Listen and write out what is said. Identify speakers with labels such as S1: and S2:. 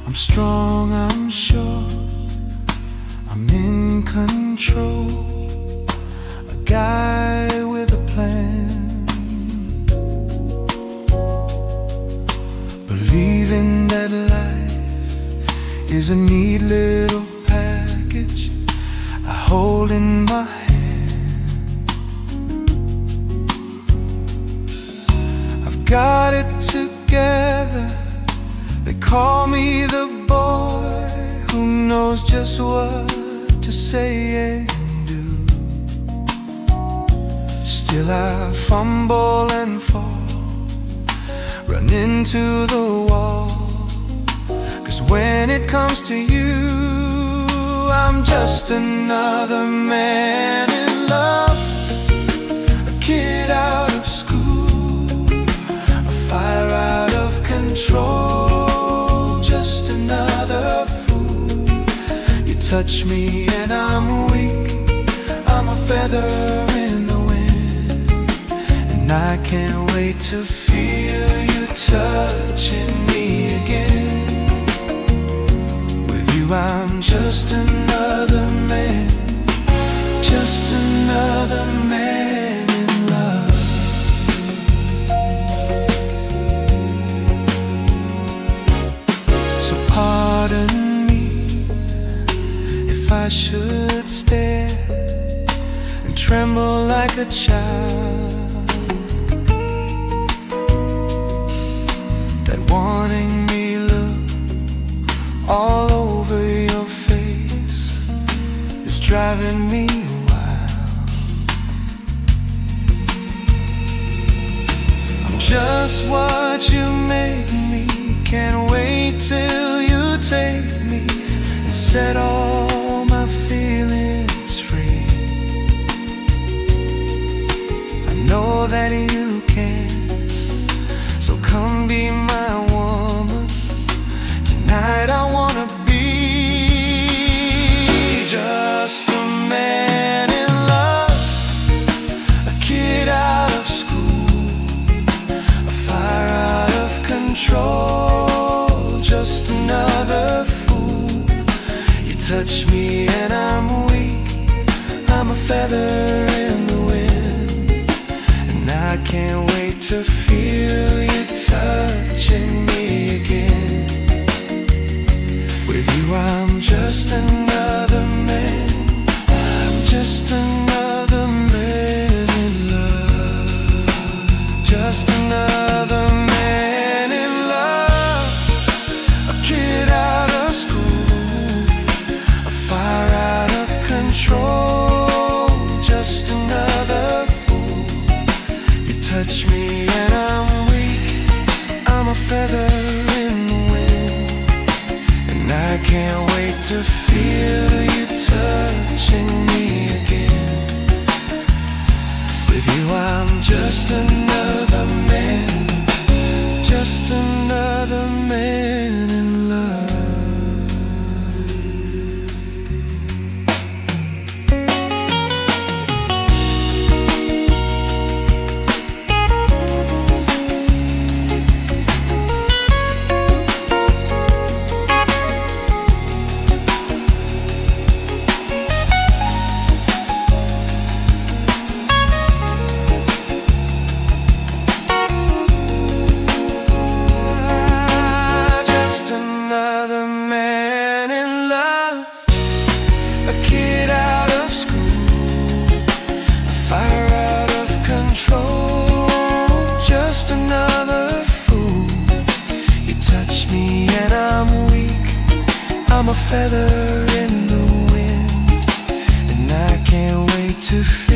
S1: I'm strong, I'm sure, I'm in control. A guy with a plan, believing that life is a neat little package I hold in my hand. I've got it together. They call me the boy who knows just what to say and do. Still I fumble and fall, run into the wall. 'Cause when it comes to you, I'm just another man in love, a kid out of school, a fire out of control, just another fool. You touch me and I'm weak, I'm a feather in the wind, and I can't wait to feel you touching me again. With you I'm just another man, just another man in love. So pardon me if I should stare and tremble like a child, that wanting me look all over your face is driving me wild. I'm just what you make me, can't wait till you take me and set all my feelings free. I know that you can, so come be my woman. Tonight I wanna be just a man in love, a kid out of school, a fire out of control, just another fool. You touch me and I'm weak, I'm a feather in the wind, and I can't wait to feel you touching me again. With you I'm just another man, I'm just another man in love, just another man in love, a kid out of school, a fire out of control, just another fool. You touch me and I'm weak, I'm a feather in the wind, and I can't wait to feel you touching me again. With you I'm just another man, just another man in love. I'm a feather in the wind, and I can't wait to